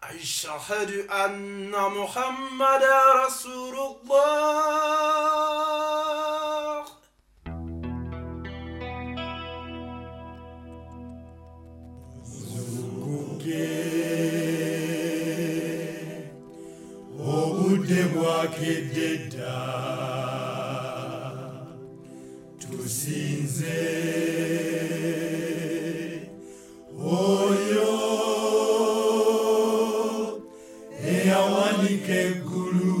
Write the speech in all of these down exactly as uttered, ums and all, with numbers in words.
أشهد أن محمد رسول الله. Obude bwakedda tusinze oyo eyawanika eggulu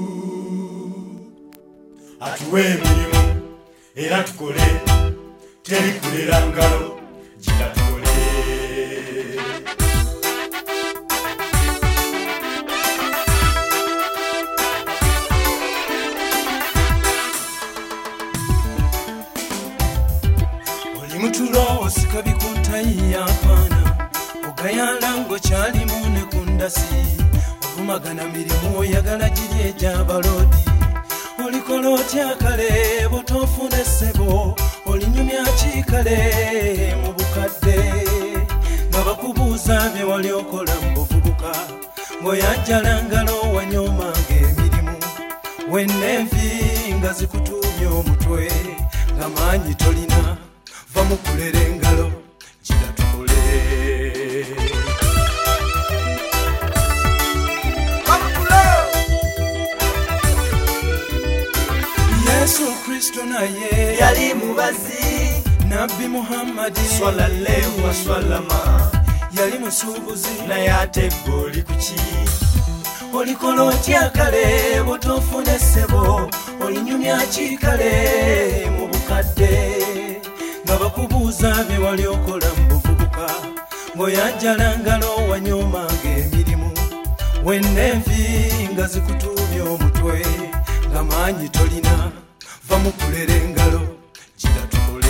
atuwe emirimu era tukole teri kulera ngalo gira tukole. Mutulo osika bikuntayi yapana ogayala ngo kyali mune kundasi ogumagana mirimu oyagala giri ejabalodi olikola otya kale butofune ssebo olinyumya kikale mu bukadde nga bakubuuza bye wali okola mu buvubuka ng'oyajjala ngalo wanyomanga emirimu wenenvi nga zikutuumya omutwe nga maanyi tolina vamukulere engalo gira tukole. Yesu Kristo naye yali mubazi, Nabbi Muhammadi sallallahu wasallama yali musuubuzi, naye ate oli kuki olikola otya kale butofune ssebo olinyumya kikale mu bukadde nga bakubuuza bye wali okola mu buvubuka ng'oyajjala ngalo wanyomanga emirimu wenenvi nga zikutuumya omutwe nga maanyi tolina vamukulera engalo gira tukole.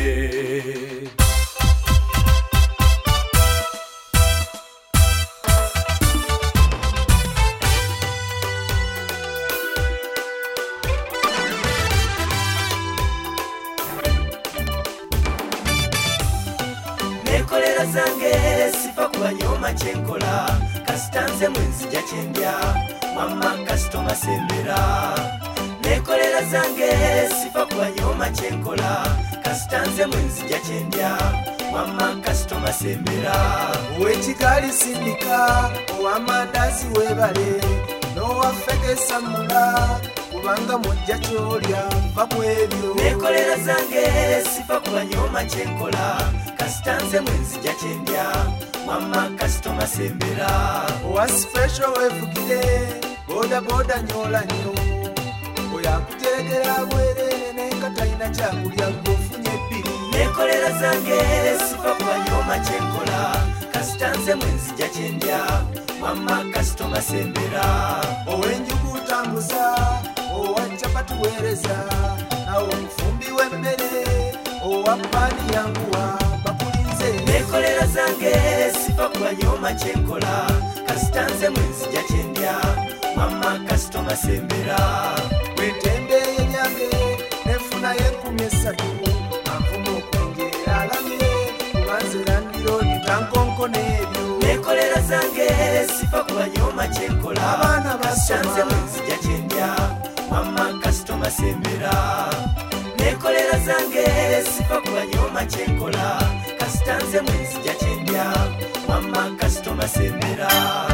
Nekolera zange sifa kubanyoma kyenkola kasitanze mwenzija kyendya mwamma kasitoma sembera. Nekolera zange sifa kubanyoma kyenkola kasitanze mwenzija kyendya mwamma kasitoma sembera. Ow'ekigaali sindika ow'amandazi weebale n'owafegesa mula kubanga mujja kyolya va ku ebyo. Nekolera zange sifa kubanyoma kyenkola kasitanze mwenzija kyendya mwamma kasitoma sembera. Owa special wevugire boda boda nyola nnyo oyo akuteregera bwerere nenga talina kyakulya gwofunye ebbiri. Nekolera zange sifa kubanyoma kyenkola kasitanze mwenzija kyendya mwamma kasitoma sembera. Ow'enjugu tambuza owa capati weereza nawe omufumbi w'emmere owa paani yanguwa bakulinze. Nekolera zange sifa kubanyoma kyenkola kasitanze mwenzija kyendya mwamma kasitoma sembera. Bwentembeye nyange nefunayo enkumi essatu anvuma okwenjera alamye kubanze landiro nitankonkona ebyo. Nekolera zange sifa kubanyoma kyenkola Abaana basoma. kasitanze mwenzija kyendya mwamma kasitoma sembera. Nekolera zange sifa kubanyoma kyenkola kasitanze mwenzija kyendya mwamma kasitoma sembera.